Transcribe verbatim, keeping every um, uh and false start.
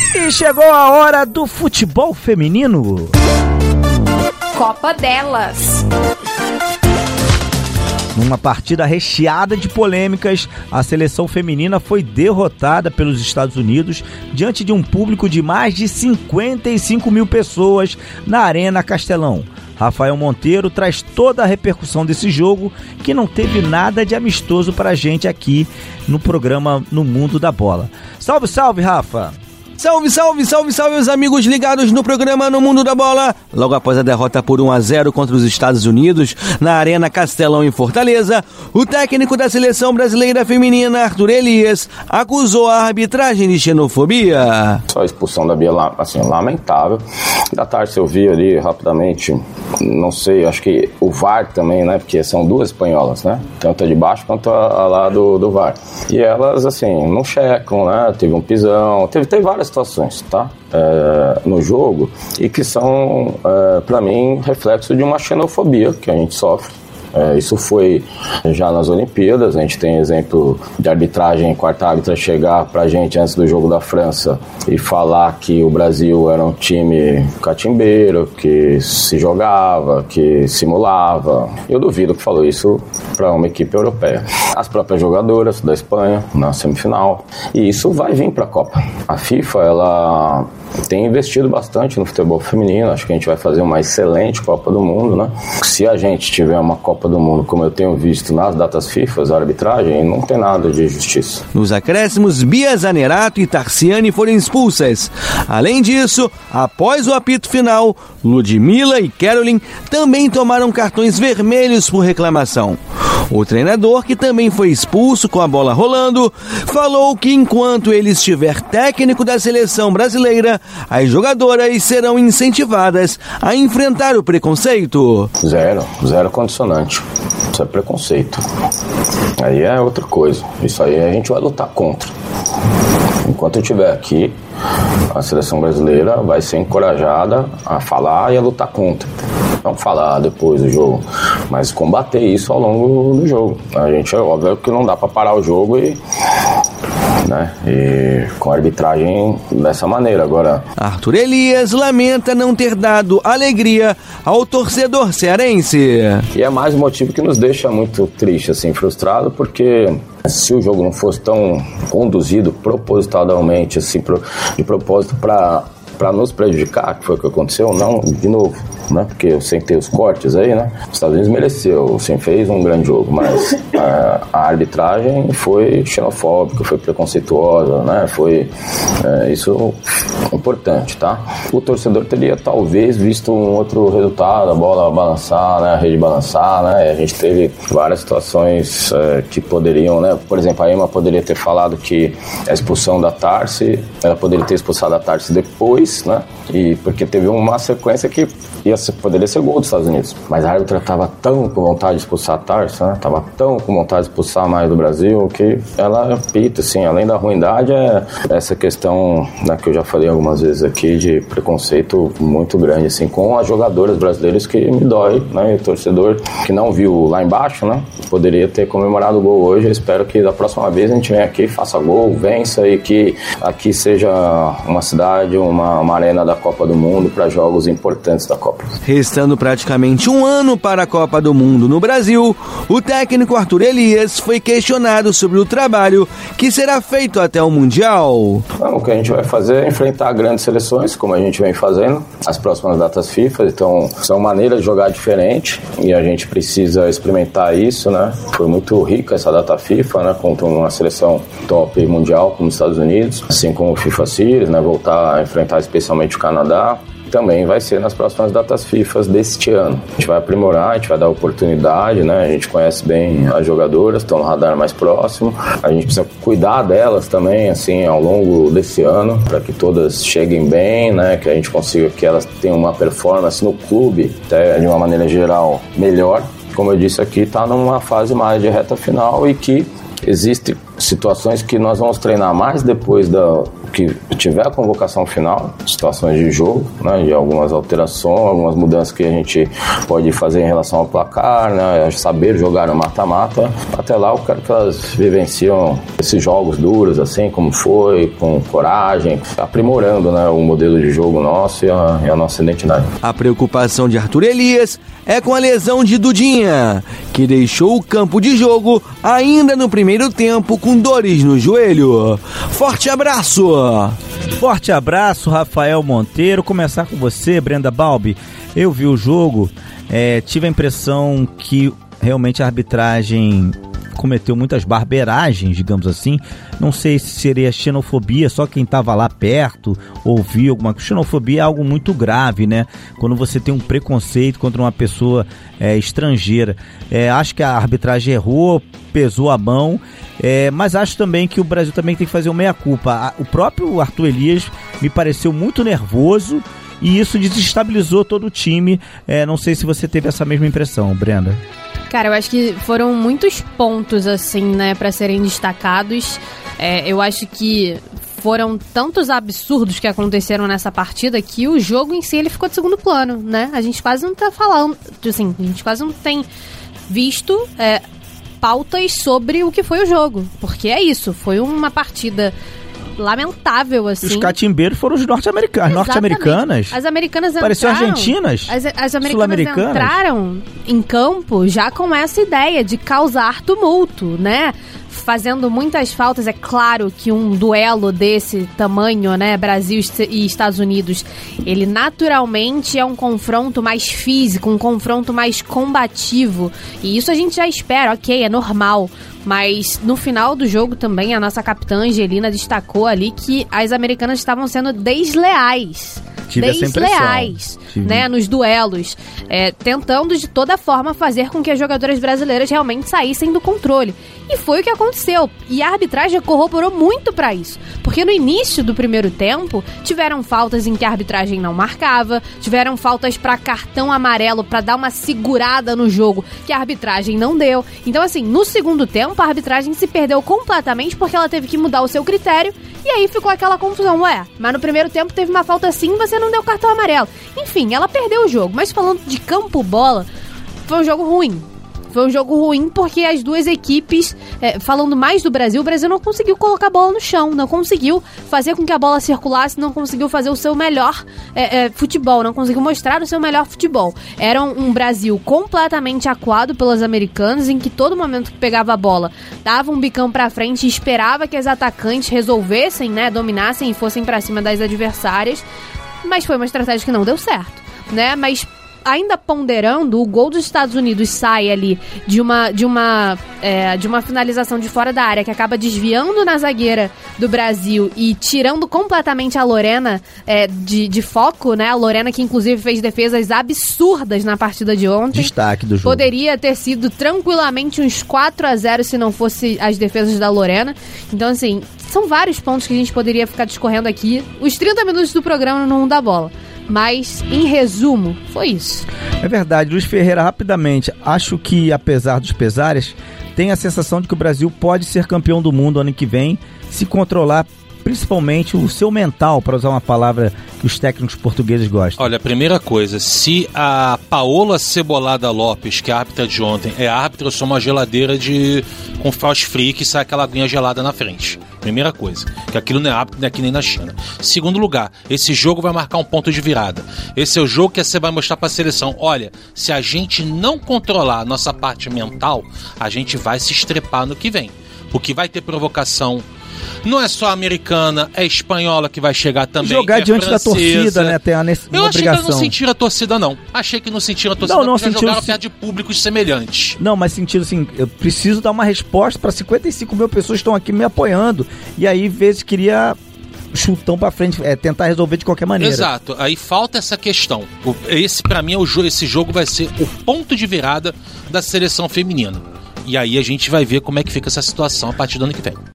E chegou a hora do futebol feminino. Copa delas. Numa partida recheada de polêmicas, a seleção feminina foi derrotada pelos Estados Unidos diante de um público de mais de cinquenta e cinco mil pessoas na Arena Castelão. Rafael Monteiro traz toda a repercussão desse jogo, que não teve nada de amistoso pra gente aqui no programa No Mundo da Bola. Salve, salve, Rafa! Salve, salve, salve, salve, os amigos ligados no programa No Mundo da Bola. Logo após a derrota por um a zero contra os Estados Unidos, na Arena Castelão em Fortaleza, o técnico da seleção brasileira feminina, Arthur Elias, acusou a arbitragem de xenofobia. Só a expulsão da Bia, assim, lamentável. Da tarde eu vi ali rapidamente, não sei, acho que o V A R também, né, porque são duas espanholas, né, tanto a de baixo quanto a, a lá do, do V A R. E elas, assim, não checam, né, teve um pisão, teve, teve várias situações, tá? É, no jogo, e que são, é, para mim, reflexo de uma xenofobia que a gente sofre. É, isso foi já nas Olimpíadas. A gente tem exemplo de arbitragem, quarta árbitra chegar pra gente antes do jogo da França e falar que o Brasil era um time catimbeiro, que se jogava, que simulava. Eu duvido que falou isso para uma equipe europeia. As próprias jogadoras da Espanha na semifinal, e isso vai vir para a Copa. A FIFA, ela tem investido bastante no futebol feminino. Acho que a gente vai fazer uma excelente Copa do Mundo, né? Se a gente tiver uma Copa do Mundo, como eu tenho visto nas datas FIFA, a arbitragem, não tem nada de justiça. Nos acréscimos, Bia Zanerato e Tarciane foram expulsas. Além disso, após o apito final, Ludmilla e Caroline também tomaram cartões vermelhos por reclamação. O treinador, que também foi expulso com a bola rolando, falou que enquanto ele estiver técnico da seleção brasileira, as jogadoras serão incentivadas a enfrentar o preconceito. Zero, zero condicionante. Isso é preconceito. Aí é outra coisa. Isso aí a gente vai lutar contra. Enquanto eu estiver aqui, a seleção brasileira vai ser encorajada a falar e a lutar contra. Não falar depois do jogo, mas combater isso ao longo do jogo. A gente, é óbvio que não dá para parar o jogo e, né, e com a arbitragem dessa maneira. Agora, Arthur Elias lamenta não ter dado alegria ao torcedor cearense. E é mais um motivo que nos deixa muito triste, assim, frustrado, porque se o jogo não fosse tão conduzido propositalmente, assim, pro, de propósito para para nos prejudicar, que foi o que aconteceu, não, de novo, né? Porque eu sem ter os cortes aí, né? Os Estados Unidos mereceu, sim, fez um grande jogo, mas a, a arbitragem foi xenofóbica, foi preconceituosa, né? Foi é, isso importante, tá? O torcedor teria talvez visto um outro resultado, a bola balançar, né? A rede balançar, né? E a gente teve várias situações é, que poderiam, né? Por exemplo, a Emma poderia ter falado que a expulsão da Tarsi, ela poderia ter expulsado a Tarsi depois, né? E porque teve uma sequência que ia ser, poderia ser gol dos Estados Unidos, mas a árbitra estava tão com vontade de expulsar a Tarsi, né? Tava tão com vontade de expulsar mais do Brasil, que ela pita, assim, além da ruindade, é essa questão, né, que eu já falei algumas vezes aqui, de preconceito muito grande, assim, com as jogadoras brasileiras, que me dói, né? E o torcedor que não viu lá embaixo, né, poderia ter comemorado o gol hoje. Eu espero que da próxima vez a gente venha aqui, faça gol, vença, e que aqui seja uma cidade, uma uma arena da Copa do Mundo para jogos importantes da Copa. Restando praticamente um ano para a Copa do Mundo no Brasil, o técnico Arthur Elias foi questionado sobre o trabalho que será feito até o Mundial. Não, o que a gente vai fazer é enfrentar grandes seleções, como a gente vem fazendo, as próximas datas FIFA, então são maneiras de jogar diferente e a gente precisa experimentar isso, né? Foi muito rica essa data FIFA, né? Contra uma seleção top mundial como os Estados Unidos, assim como o FIFA Series, né? Voltar a enfrentar especialmente o Canadá. Também vai ser nas próximas datas FIFA deste ano. A gente vai aprimorar, a gente vai dar oportunidade, né? A gente conhece bem as jogadoras, estão no radar mais próximo. A gente precisa cuidar delas também, assim, ao longo desse ano, para que todas cheguem bem, né? Que a gente consiga que elas tenham uma performance no clube, até de uma maneira geral, melhor. Como eu disse aqui, está numa fase mais de reta final e que existem situações que nós vamos treinar mais depois da que tiver a convocação final, situações de jogo, né, de algumas alterações, algumas mudanças que a gente pode fazer em relação ao placar, né, saber jogar no mata-mata. Até lá eu quero que elas vivenciam esses jogos duros, assim como foi, com coragem, aprimorando, né, o modelo de jogo nosso e a, e a nossa identidade. A preocupação de Arthur Elias é com a lesão de Dudinha, que deixou o campo de jogo ainda no primeiro tempo com dores no joelho. Forte abraço! Forte abraço, Rafael Monteiro. Começar com você, Brenda Balbi. Eu vi o jogo, é, tive a impressão que realmente a arbitragem cometeu muitas barberagens, digamos assim. Não sei se seria xenofobia, só quem estava lá perto ouviu alguma coisa. Xenofobia é algo muito grave, né? Quando você tem um preconceito contra uma pessoa é, estrangeira. É, acho que a arbitragem errou, pesou a mão, é, mas acho também que o Brasil também tem que fazer uma meia-culpa. O próprio Arthur Elias me pareceu muito nervoso e isso desestabilizou todo o time. É, não sei se você teve essa mesma impressão, Brenda. Cara, eu acho que foram muitos pontos, assim, né, pra serem destacados. É, eu acho que foram tantos absurdos que aconteceram nessa partida que o jogo em si ele ficou de segundo plano, né? A gente quase não tá falando, assim, a gente quase não tem visto é, pautas sobre o que foi o jogo. Porque é isso, foi uma partida lamentável, assim. Os catimbeiros foram os norte-americanos, norte-americanas. As americanas entraram... Pareciam argentinas, as, as americanas entraram em campo já com essa ideia de causar tumulto, né? Fazendo muitas faltas. É claro que um duelo desse tamanho, né, Brasil e Estados Unidos, ele naturalmente é um confronto mais físico, um confronto mais combativo. E isso a gente já espera, ok, é normal. Mas no final do jogo também a nossa capitã Angelina destacou ali que as americanas estavam sendo desleais. Tive desleais, né, nos duelos, é, tentando de toda forma fazer com que as jogadoras brasileiras realmente saíssem do controle. E foi o que aconteceu. E a arbitragem corroborou muito pra isso. Porque no início do primeiro tempo, tiveram faltas em que a arbitragem não marcava, tiveram faltas pra cartão amarelo pra dar uma segurada no jogo que a arbitragem não deu. Então, assim, no segundo tempo, a arbitragem se perdeu completamente porque ela teve que mudar o seu critério. E aí ficou aquela confusão. Ué, mas no primeiro tempo teve uma falta assim e você não deu cartão amarelo. Enfim, ela perdeu o jogo. Mas falando de campo-bola, foi um jogo ruim. Foi um jogo ruim porque as duas equipes, é, falando mais do Brasil, o Brasil não conseguiu colocar a bola no chão, não conseguiu fazer com que a bola circulasse, não conseguiu fazer o seu melhor é, é, futebol, não conseguiu mostrar o seu melhor futebol. Era um, um Brasil completamente acuado pelas americanas, em que todo momento que pegava a bola, dava um bicão pra frente e esperava que as atacantes resolvessem, né, dominassem e fossem pra cima das adversárias, mas foi uma estratégia que não deu certo, né, mas... Ainda ponderando, o gol dos Estados Unidos sai ali de uma, de uma, é, de uma finalização de fora da área que acaba desviando na zagueira do Brasil e tirando completamente a Lorena é, de, de foco, né? A Lorena que inclusive fez defesas absurdas na partida de ontem. Destaque do jogo. Poderia ter sido tranquilamente uns quatro a zero se não fosse as defesas da Lorena. Então, assim, são vários pontos que a gente poderia ficar discorrendo aqui. Os trinta minutos do programa no Mundo da Bola. Mas, em resumo, foi isso. É verdade, Luiz Ferreira, rapidamente, acho que, apesar dos pesares, tem a sensação de que o Brasil pode ser campeão do mundo ano que vem, se controlar principalmente o seu mental, para usar uma palavra que os técnicos portugueses gostam. Olha, a primeira coisa, se a Paola Cebolada Lopes, que é a árbitra de ontem, é árbitra, eu sou uma geladeira de com frost free que sai aquela aguinha gelada na frente. Primeira coisa, que aquilo não é árbitro, não é que nem na China. Segundo lugar, esse jogo vai marcar um ponto de virada. Esse é o jogo que você vai mostrar para a seleção. Olha, se a gente não controlar a nossa parte mental, a gente vai se estrepar no que vem. Porque vai ter provocação. Não é só americana, é espanhola que vai chegar também. Jogar é diante francesa. Da torcida, né? Tem a nesse, Eu achei obrigação. que não sentiram a torcida, não. Achei que não sentiram a torcida, não, não, porque já jogaram se... perto de públicos semelhantes. Não, mas sentiram assim, eu preciso dar uma resposta para cinquenta e cinco mil pessoas que estão aqui me apoiando. E aí, vezes, queria chutão pra frente, é, tentar resolver de qualquer maneira. Exato, aí falta essa questão. Esse, pra mim, é o jogo, esse jogo vai ser o ponto de virada da seleção feminina. E aí a gente vai ver como é que fica essa situação a partir do ano que vem.